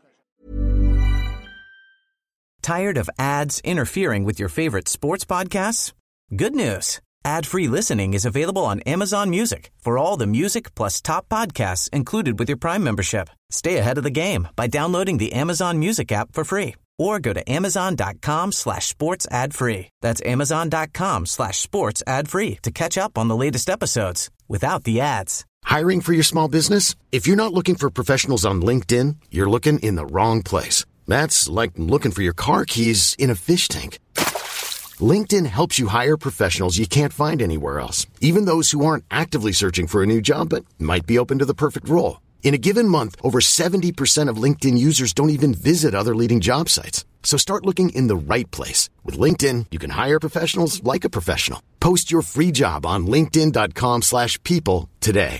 Tired of ads interfering with your favorite sports podcasts? Good news. Ad-free listening is available on Amazon Music for all the music plus top podcasts included with your Prime membership. Stay ahead of the game by downloading the Amazon Music app for free or go to amazon.com/sports ad free. That's amazon.com/sports ad free to catch up on the latest episodes without the ads. Hiring for your small business? If you're not looking for professionals on LinkedIn, you're looking in the wrong place. That's like looking for your car keys in a fish tank. LinkedIn helps you hire professionals you can't find anywhere else, even those who aren't actively searching for a new job but might be open to the perfect role. In a given month, over 70% of LinkedIn users don't even visit other leading job sites. So start looking in the right place. With LinkedIn, you can hire professionals like a professional. Post your free job on linkedin.com/people today.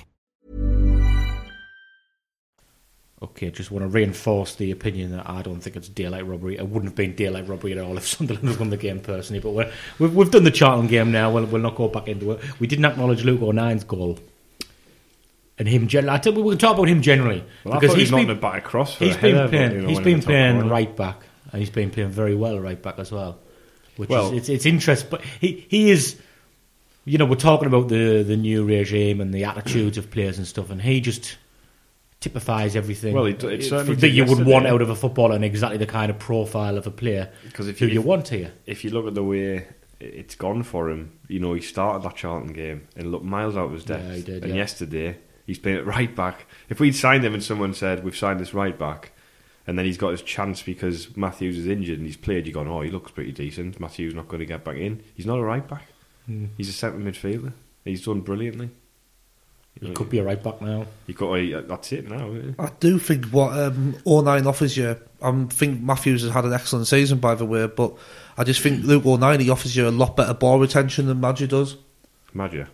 Okay, just want to reinforce the opinion that I don't think it's daylight robbery. It wouldn't have been daylight robbery at all if Sunderland had won the game personally, but we've done the Charlton game now. We'll not go back into it. We didn't acknowledge Luke O'Nine's goal. And him generally, I tell you, we can talk about him generally, because he's not the back across. He's been playing right back, and he's been playing very well right back as well. It's interesting, but he is. You know, we're talking about the new regime and the attitudes of players and stuff, and he just typifies everything that you would want out of a footballer and exactly the kind of profile of a player you want here. If you look at the way it's gone for him, you know, he started that Charlton game and looked miles out of his depth. Yeah, he did, and yesterday he's playing at right back. If we'd signed him and someone said we've signed this right back, and then he's got his chance because Matthews is injured and he's played, you're going, oh, he looks pretty decent. Matthews not going to get back in. He's not a right back. He's a centre midfielder. He's done brilliantly. He could be a right back now. That's it now. Isn't it? I do think what 09 offers you. I think Matthews has had an excellent season, by the way, but I just think Luke O'Neill offers you a lot better ball retention than Madger does. Madger.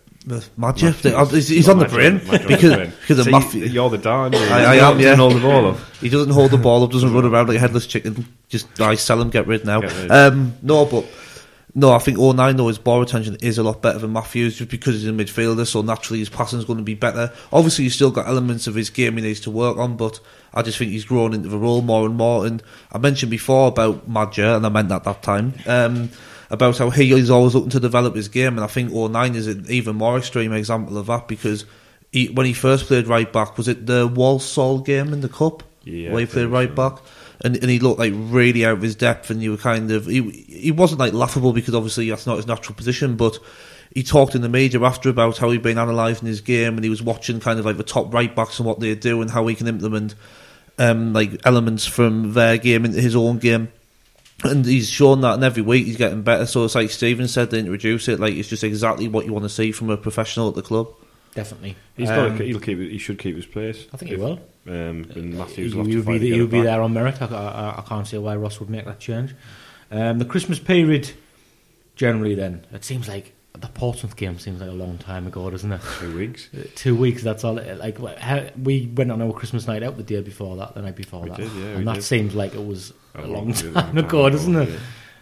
He's on the brain because of Matthew. You're the darn. I am. Yeah, hold the ball up. He doesn't hold the ball up. Doesn't run around like a headless chicken. Just sell him, get rid now. No, I think 09 though his ball retention is a lot better than Matthews just because he's a midfielder. So naturally his passing is going to be better. Obviously he's still got elements of his game he needs to work on, but I just think he's grown into the role more and more. And I mentioned before about Madger, and I meant that time. About how he is always looking to develop his game, and I think 09 is an even more extreme example of that because when he first played right back, was it the Walsall game in the Cup? Yeah, where he played right back? And he looked like really out of his depth, and you were kind of he wasn't like laughable because obviously that's not his natural position, but he talked in the media after about how he'd been analysing his game and he was watching kind of like the top right backs and what they do and how he can implement like elements from their game into his own game. And he's shown that, and every week he's getting better. So it's like Stephen said to introduce it, like it's just exactly what you want to see from a professional at the club. Definitely, he should keep his place. I think he will. And Matthews he'll be there on merit. I can't see why Ross would make that change. The Christmas period, generally, then it seems like the Portsmouth game seems like a long time ago, doesn't it? 2 weeks. 2 weeks. That's all. Like we went on our Christmas night out the day before that, the night before that, and that seems like it was a long time ago, doesn't it?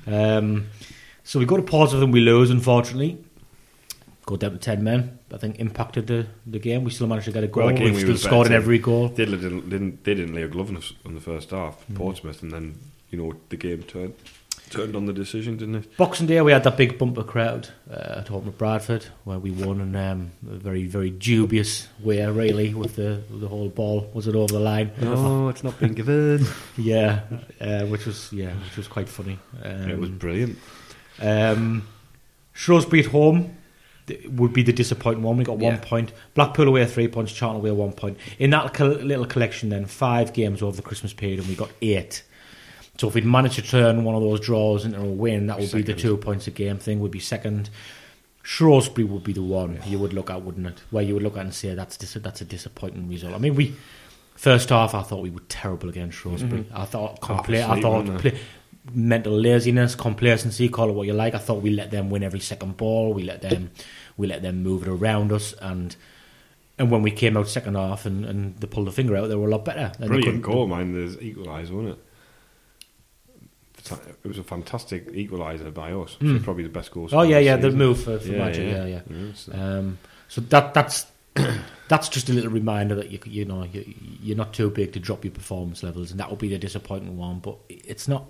So we go to Portsmouth and we lose, unfortunately. Go down to 10 men. I think impacted the game. We still managed to get a goal. We still scored in every goal. They didn't lay a glove on the first half, Portsmouth, and then the game turned on the decision, didn't it? Boxing Day, we had that big bumper crowd at home at Bradford, where we won in a very, very dubious way, really, with the whole ball. Was it over the line? No, it's not been given. which was quite funny. It was brilliant. Shrewsbury at home would be the disappointing one. We got 1 point. Blackpool away 3 points. Charlton away 1 point. In that little collection, then 5 games over the Christmas period, and we got 8. So if we'd managed to turn one of those draws into a win, that would be the 2 points a game thing. Would be second. Shrewsbury would be the one you would look at, wouldn't it? Where you would look at and say that's a disappointing result. I mean, first half I thought we were terrible against Shrewsbury. I thought mental laziness, complacency, call it what you like. I thought we let them win every second ball. We let them move it around us, and when we came out second half and they pulled the finger out, they were a lot better. Brilliant goal, man. There's equaliser, wasn't it? It was a fantastic equaliser by us. So probably the best goal. Oh yeah, the move for Magic. So that's just a little reminder that you're not too big to drop your performance levels, and that will be the disappointing one. But it's not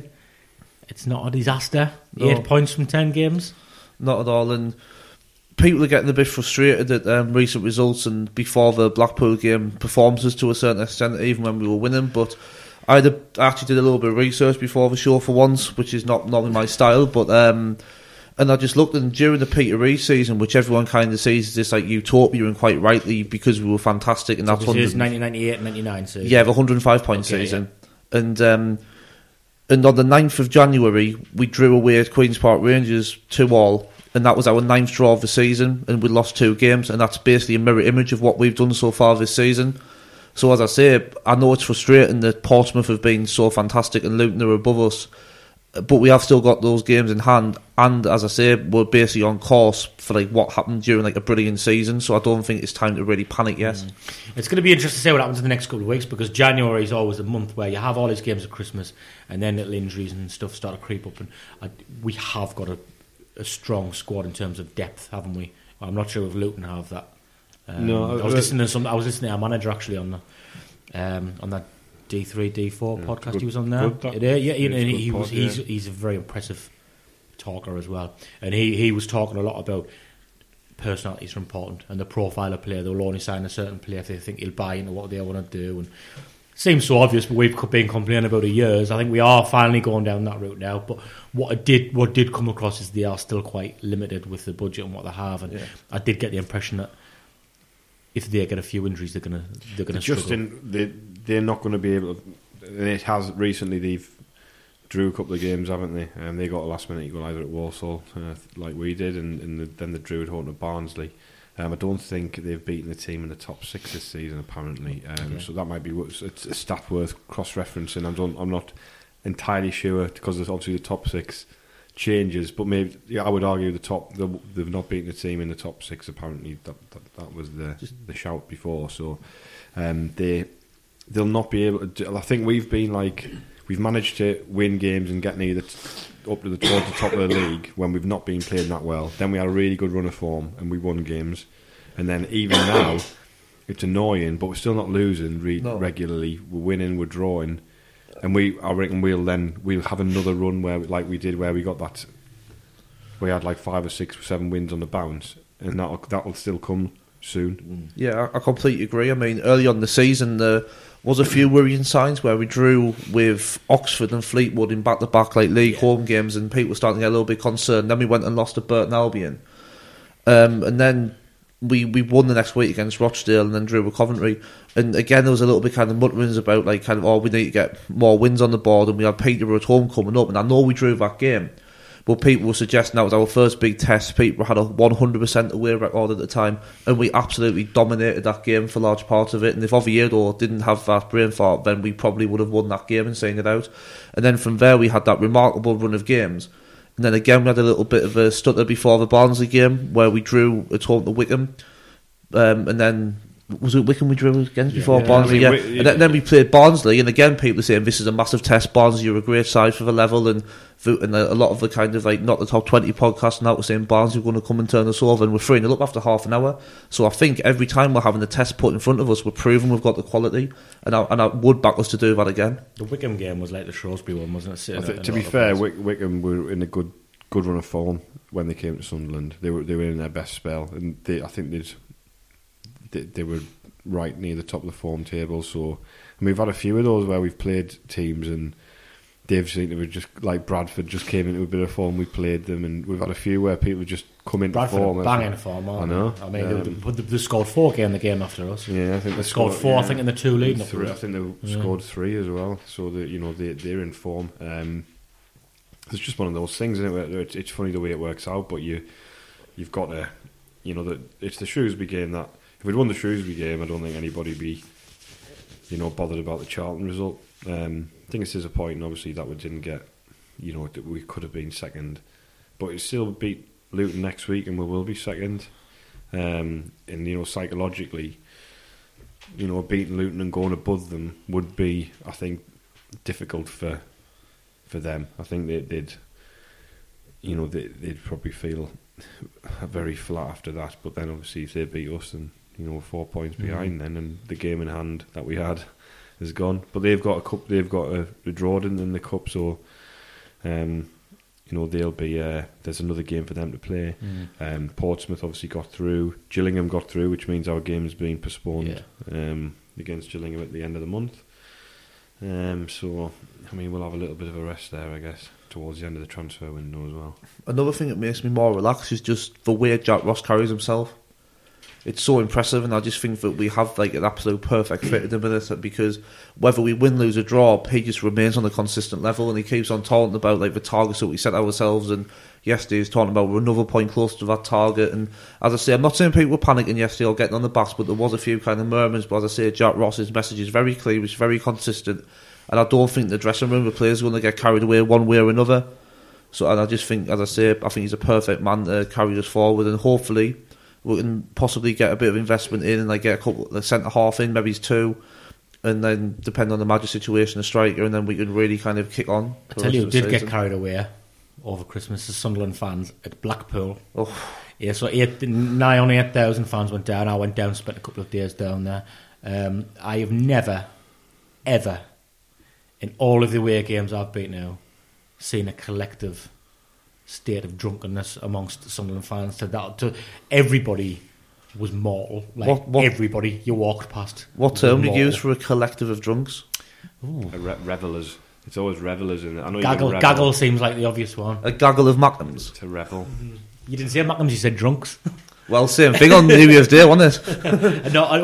a disaster. No. 8 points from 10 games, not at all. And people are getting a bit frustrated at recent results and before the Blackpool game performances to a certain extent, even when we were winning. But I actually did a little bit of research before the show for once, which is not in my style, but and I just looked, and during the Peter Rees season, which everyone kind of sees as this like utopia, and quite rightly because we were fantastic, and so that's 1998-99 season. Yeah, the 105 point season, and on the 9th of January we drew away at Queen's Park Rangers 2-2, and that was our 9th draw of the season, and we lost 2 games, and that's basically a mirror image of what we've done so far this season. So as I say, I know it's frustrating that Portsmouth have been so fantastic and Luton are above us, but we have still got those games in hand, and as I say, we're basically on course for like what happened during like a brilliant season. So I don't think it's time to really panic yet. It's going to be interesting to see what happens in the next couple of weeks, because January is always a month where you have all these games at Christmas, and then little injuries and stuff start to creep up, and we have got a strong squad in terms of depth, haven't we? I'm not sure if Luton have that. No, I was listening to our manager actually on that D3 D4 podcast. He was on there. He's a very impressive talker as well, and he was talking a lot about personalities are important and the profile of player. They'll only sign a certain player if they think he'll buy into what they want to do. And it seems so obvious, but we've been complaining about it years. I think we are finally going down that route now. But what did come across is they are still quite limited with the budget and what they have, and I did get the impression that if they get a few injuries, they're gonna struggle. They're not going to be able to. And it has recently. They've drew a couple of games, haven't they? They got a last minute equaliser at Walsall, like we did, and then they drew at home to Barnsley. I don't think they've beaten the team in the top 6 this season, apparently. So that might be it's a stat worth cross-referencing. I'm not entirely sure, because there's obviously the top 6 changes, but maybe I would argue they've not beaten the team in the top 6. Apparently, that was the shout before. So they'll not be able to. I think we've managed to win games and get near up to towards the top of the league when we've not been playing that well. Then we had a really good run of form and we won games, and then even now it's annoying, but we're still not losing regularly. We're winning, we're drawing, and I reckon we'll have another run where like we did, where we got that. We had like 5 or 6 or 7 wins on the bounce, and that'll still come soon. Yeah, I completely agree. I mean, early on in the season there was a few worrying signs where we drew with Oxford and Fleetwood in back-to-back like league home games, and people were starting to get a little bit concerned. Then we went and lost to Burton Albion, and then we won the next week against Rochdale, and then drew with Coventry. And again, there was a little bit kind of mutterings about like we need to get more wins on the board, and we had Peterborough at home coming up, and I know we drew that game, but people were suggesting that was our first big test. Peterborough had a 100% away record at the time, and we absolutely dominated that game for large parts of it. And if Oviedo didn't have that brain fart, then we probably would have won that game and seen it out. And then from there we had that remarkable run of games. And then again we had a little bit of a stutter before the Barnsley game, where we drew at home to Wickham. And then was it Wickham we drew against before Barnsley? And then we played Barnsley, and again people are saying this is a massive test. Barnsley are a great side for the level, and a lot of the kind of like not the top 20 podcasts now were saying Barnsley were going to come and turn us over, and we're 3-0 up after half an hour. So I think every time we're having a test put in front of us, we're proving we've got the quality, and I would back us to do that again. The Wickham game was like the Shrewsbury one, wasn't it? To be fair, Wickham were in a good run of form when they came to Sunderland. They were in their best spell, and I think they were right near the top of the form table. So, and we've had a few of those where we've played teams and they've seemed to be just like Bradford just came into a bit of form. We played them, and we've had a few where people just come into Bradford form. Banging form, aren't I know. I mean, they scored 4 the game after us. Yeah, I think they scored 4. I think in the 2 leading up. I think they scored 3 as well. So they're in form. It's just one of those things, isn't it? Where it's funny the way it works out, but you've got to, it's the Shrewsbury game that. If we'd won the Shrewsbury game, I don't think anybody would be, bothered about the Charlton result. I think it's disappointing, obviously, that we didn't get, that we could have been second. But it still beat Luton next week, and we will be second. And, psychologically, beating Luton and going above them would be, I think, difficult for them. I think they'd probably feel very flat after that. But then, obviously, if they beat us and 4 points behind then, and the game in hand that we had is gone. But they've got a cup. They've got a draw in the cup, so they'll be. There's another game for them to play. Portsmouth obviously got through. Gillingham got through, which means our game is being postponed against Gillingham at the end of the month. So I mean, we'll have a little bit of a rest there, I guess, towards the end of the transfer window as well. Another thing that makes me more relaxed is just the way Jack Ross carries himself. It's so impressive, and I just think that we have like an absolute perfect fit in it, because whether we win, lose or draw, he just remains on a consistent level, and he keeps on talking about like the targets that we set ourselves, and yesterday he was talking about we're another point close to that target. And as I say, I'm not saying people were panicking yesterday or getting on the backs, but there was a few kind of murmurs. But as I say, Jack Ross's message is very clear, it's very consistent, and I don't think the dressing room, the players are going to get carried away one way or another. So, and I just think, as I say, I think he's a perfect man to carry us forward, and hopefully we can possibly get a bit of investment in, and like get a couple of centre half in, maybe 2, and then depend on the magic situation, a striker, and then we can really kind of kick on. I tell you, did get carried away over Christmas as Sunderland fans at Blackpool. Oh. Yeah, so nigh on 8,000 fans went down. I went down, spent a couple of days down there. I have never, ever, in all of the away games I've been now, seen a collective state of drunkenness amongst Sunderland fans. To everybody was mortal. Like what, everybody you walked past. What term do you use for a collective of drunks? Revellers. It's always revellers in it. I know gaggle seems like the obvious one. A gaggle of Mackems. To revel. You didn't say Mackems, you said drunks. Well, same thing on New Year's Day, wasn't it? No,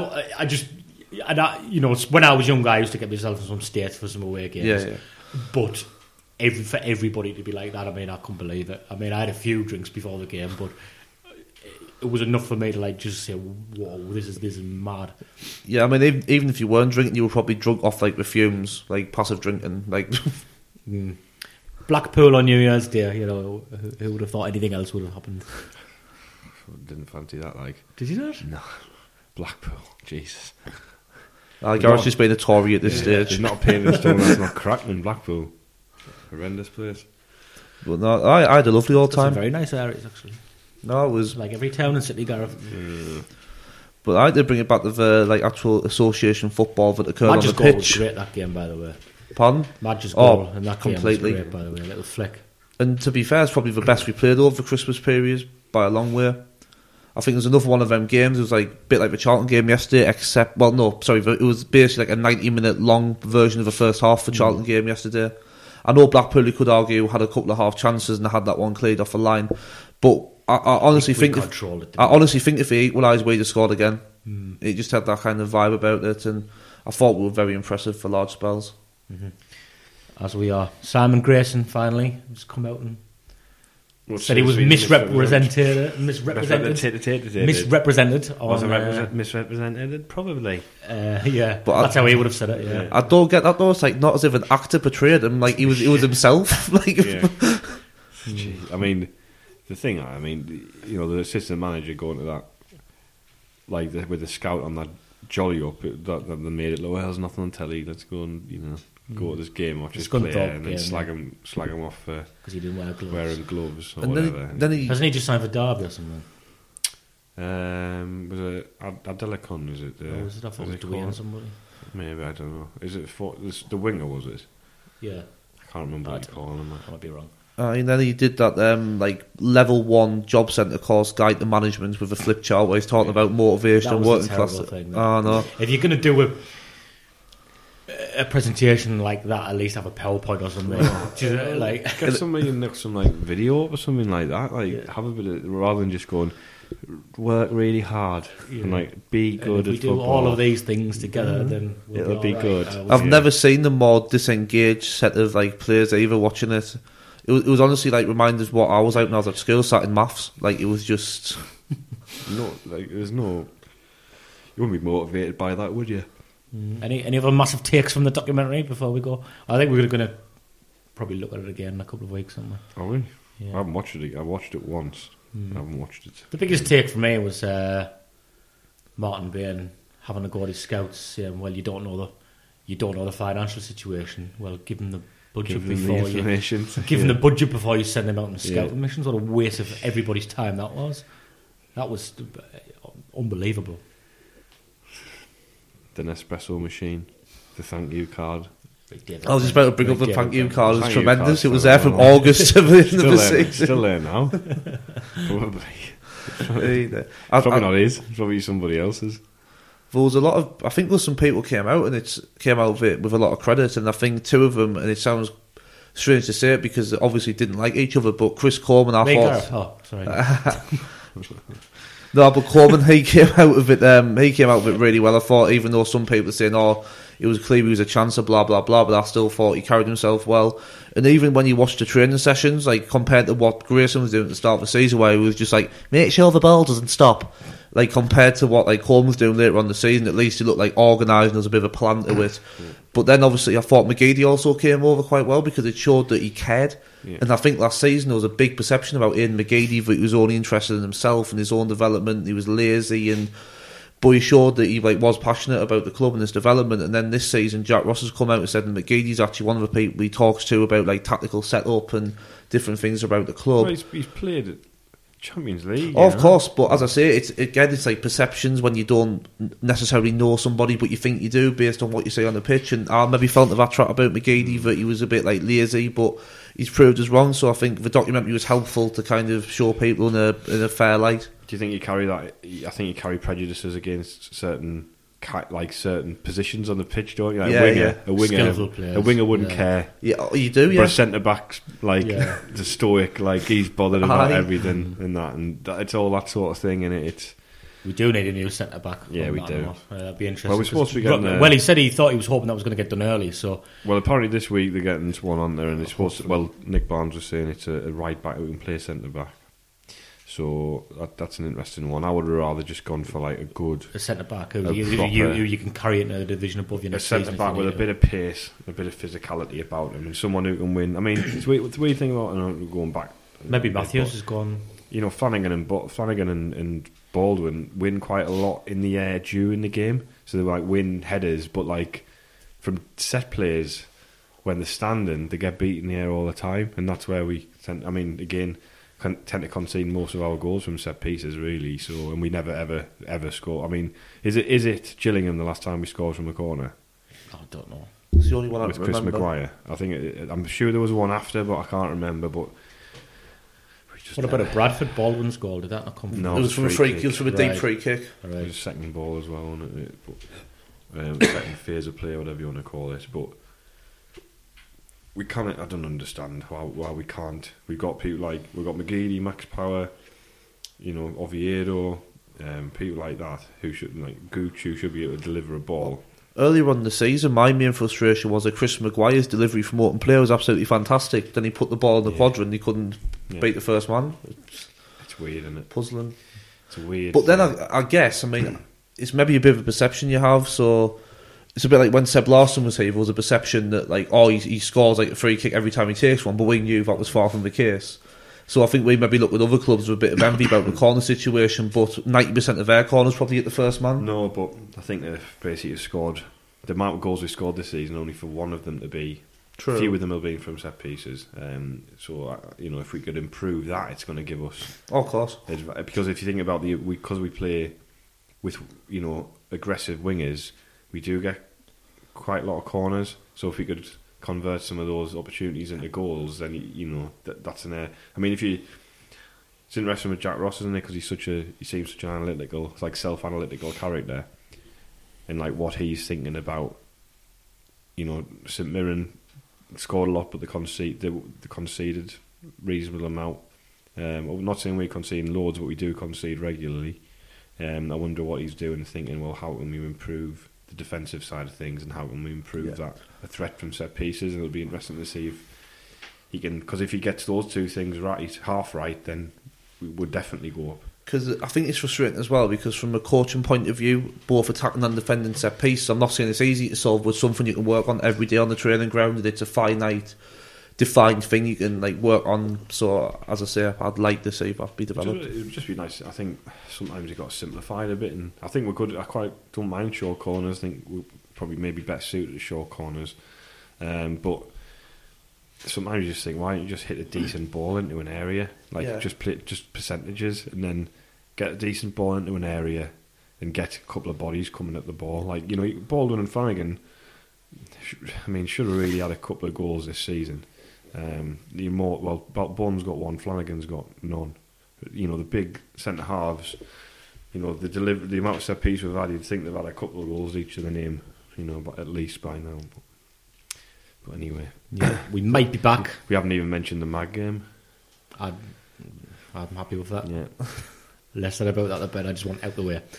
when I was younger, I used to get myself in some states for some away games. Yeah. But for everybody to be like that, I mean, I couldn't believe it. I mean, I had a few drinks before the game, but it was enough for me to like just say, "Whoa, this is mad." Yeah, I mean, even if you weren't drinking, you were probably drunk off like the fumes, like passive drinking, like. Blackpool on New Year's Day, you know, who would have thought anything else would have happened? Didn't fancy that, like. Did you not? No. Blackpool, Jesus. Gareth's just been a Tory at this stage. There's not a paving stone that's not cracked in Blackpool. Horrendous place. But no, I had a lovely old time. Very nice areas, actually. No, it was like every town and city, Gareth. But I did bring it back to the like actual association football that occurred Madge's on the goal pitch. Was great, that game, by the way. Pardon? Madge's goal and that completely. game was great, by the way. A little flick. And to be fair, it's probably the best we played over the Christmas period by a long way. I think there's another one of them games. It was like a bit like the Charlton game yesterday, except it was basically like a 90-minute long version of the first half for Charlton game yesterday. I know Blackpool, you could argue, had a couple of half chances and they had that one cleared off the line, but I honestly think if they equalised, we'd have scored again. It just had that kind of vibe about it, and I thought we were very impressive for large spells. As we are. Simon Grayson finally has come out and said he was misrepresented. Misrepresented, probably. Yeah, but that's how he would have said it. Yeah, I don't get that though. It's like not as if an actor portrayed him. Like he was himself. Like, I mean, the assistant manager going to that, like with the scout on that jolly up, that they made it. Well, there's nothing on telly. Let's go and go to this game, watch this player, and then slag him off because he didn't wearing gloves or and whatever. Hasn't he just signed for Derby or something? Was it Adelicon? Was it? Was it? I thought it was Dwayne or somebody. Maybe, I don't know. Is it for the winger? Was it? Yeah, I can't remember what you call him. I might be wrong. And then he did that like level 1 job centre course guide to management with a flip chart where he's talking about motivation and working class. No. If you're going to do a presentation like that, at least have a PowerPoint or something. Get somebody and some like video or something like that. Have a bit of, rather than just going work really hard and like be good. And if we do all of these things together, then it'll be good. I've never seen the more disengaged set of like players either watching it. It was honestly like reminded of what I was out when I was at school, sat in maths. Like it was just there's no. You wouldn't be motivated by that, would you? Any other massive takes from the documentary before we go? I think we're going to probably look at it again in a couple of weeks somewhere. Are we? Yeah. I haven't watched it. I watched it once. I haven't watched it. The biggest take for me was Martin Bain having a go at his scouts, saying, "Well, you don't know the financial situation. Well, give them the budget before the budget before you send them out on scouting missions." What a waste of everybody's time that was. That was unbelievable. The Nespresso machine, the thank you card. I was just about to bring up the thank you card. It was tremendous. It was there from August to the end of the season. Still there now. Probably. Probably not his. Probably somebody else's. There was a lot of. I think there was some people came out of it with a lot of credit, and I think two of them. And it sounds strange to say it because they obviously didn't like each other. But Chris Coleman, sorry. No, but Coleman, he came out of it. He came out of it really well. I thought, even though some people are saying, it was clear he was a chancer, blah blah blah, but I still thought he carried himself well. And even when you watched the training sessions, like compared to what Grayson was doing at the start of the season, where he was just like, make sure the ball doesn't stop. Like compared to what like Coleman was doing later on in the season, at least he looked like organised and there was a bit of a plan to it. But then obviously I thought McGeady also came over quite well because it showed that he cared. Yeah. And I think last season there was a big perception about Ian McGeady that he was only interested in himself and his own development. He was lazy, but he showed that he was passionate about the club and his development. And then this season Jack Ross has come out and said that McGeady's actually one of the people he talks to about like tactical setup and different things about the club. Well, he's played at Champions League. Of course, but as I say, it's like perceptions when you don't necessarily know somebody, but you think you do based on what you say on the pitch. And I maybe felt that trap about McGeady that he was a bit like lazy, but he's proved us wrong. So I think the documentary was helpful to kind of show people in a fair light. Do you think you carry that? I think you carry prejudices against certain positions on the pitch, don't you? Like a winger wouldn't care. Yeah, you do. But a centre back, the stoic, like he's bothered about everything and that, and it's all that sort of thing. And we do need a new centre back. Yeah, we do. That'd be interesting. Well, we're supposed to be getting. Well, he said he thought he was hoping that was going to get done early. So, well, apparently this week they're getting one on there, and it's supposed to. Well, Nick Barnes was saying it's a right back who can play centre back. So that's an interesting one. I would have rather just gone for like a centre back who a you can carry into the division above you. A centre back with a bit of pace, a bit of physicality about him, and someone who can win. I mean, it's the weird thing about going back. Maybe Matthews has gone. You know, Flanagan and Baldwin win quite a lot in the air during the game, so they like win headers, but like from set plays when they're standing, they get beat in the air all the time, and that's where we tend. I mean, again, tend to concede most of our goals from set pieces, really. So, and we never ever score. I mean, is it Gillingham the last time we scored from a corner? I don't know. It's the only one I with remember. Chris Maguire. I think I'm sure there was one after, but I can't remember. But what about a Bradford Baldwin's goal? Did that not come from? No, it was from a free kick. It was from a deep free kick. Right. It was a second ball as well, wasn't it? But, second phase of play, whatever you want to call it. But we can't. I don't understand why we can't. We've got people like McGeady, Max Power, you know, Oviedo, people like that who should Gooch, who should be able to deliver a ball. Earlier on in the season, my main frustration was that Chris Maguire's delivery from open play was absolutely fantastic. Then he put the ball in the quadrant, he couldn't beat the first man. It's weird, isn't it? Puzzling. It's weird. But then I guess, I mean, it's maybe a bit of a perception you have. So it's a bit like when Seb Larsson was here, there was a perception that he scores like a free kick every time he takes one, but we knew that was far from the case. So I think we maybe look with other clubs with a bit of envy about the corner situation, but 90% of their corners probably hit the first man. No, but I think they've basically scored the amount of goals we scored this season, only for one of them to be. True. A few of them have been from set pieces. So you know, if we could improve that, it's going to give us. Oh, of course. Because if you think about because we play with aggressive wingers, we do get quite a lot of corners. So if we could convert some of those opportunities into goals, then that's an air. I mean, it's interesting with Jack Ross, isn't it? Because he seems such an analytical, self-analytical character, and like what he's thinking about. You know, St Mirren scored a lot, but they conceded reasonable amount. I'm not saying we're conceding loads, but we do concede regularly. I wonder what he's doing, thinking, well, how can we improve the defensive side of things, and how can we improve that a threat from set pieces? And it'll be interesting to see if he can, because if he gets those two things half right, then we would definitely go up. Because I think it's frustrating as well, because from a coaching point of view, both attacking and defending set piece, I'm not saying it's easy to solve, but something you can work on every day on the training ground, and it's a finite, defined thing you can work on. So, as I say, I'd like to see that be developed. It would just be nice. I think sometimes you've got to simplify it a bit, and I think we're good. I quite don't mind short corners. I think we're probably maybe better suited to short corners, but sometimes you just think, why don't you just hit a decent ball into an area, just play just percentages, and then get a decent ball into an area and get a couple of bodies coming at the ball. Baldwin and Flanagan, should have really had a couple of goals this season. Bourne's got one, Flanagan's got none. The big centre halves, the amount of set piece we've had, you'd think they've had a couple of goals each of the name, but at least by now. But anyway, we might be back. We haven't even mentioned the Mag game. I'm happy with that. Yeah. Less said about that, the better. I just want out the way.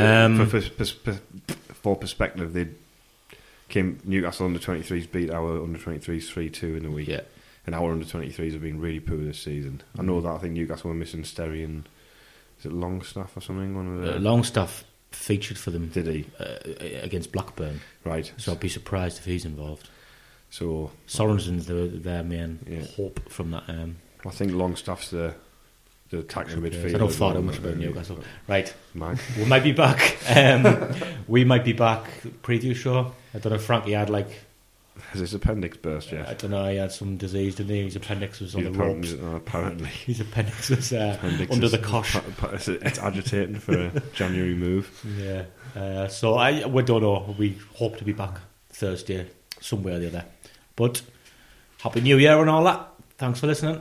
For perspective, Newcastle under-23s beat our under-23s 3-2 in the week. Yeah. And our under-23s have been really poor this season. I know that. I think Newcastle were missing Sterry and... Is it Longstaff or something? Longstaff featured for them. Did he? Against Blackburn. Right. So I'd be surprised if he's involved. So Sorensen's their main hope from that. I think Longstaff's the attacking midfielder. I don't thought that much about Newcastle. Right. Mag. We might be back. We might be back. Preview show. I don't know if Frankie had Has his appendix burst yet? I don't know, he had some disease, didn't he? His appendix was on the ropes. Apparently. His appendix was under the cosh. It's agitating for a January move. Yeah. So we don't know. We hope to be back Thursday, somewhere or the other. But Happy New Year and all that. Thanks for listening.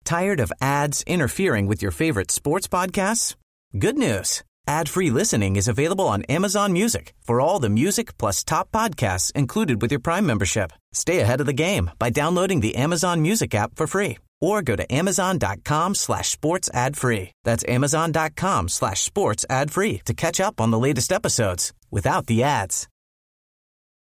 Tired of ads interfering with your favorite sports podcasts? Good news. Ad-free listening is available on Amazon Music for all the music plus top podcasts included with your Prime membership. Stay ahead of the game by downloading the Amazon Music app for free or go to amazon.com/sports ad free. That's amazon.com/sports ad free to catch up on the latest episodes without the ads.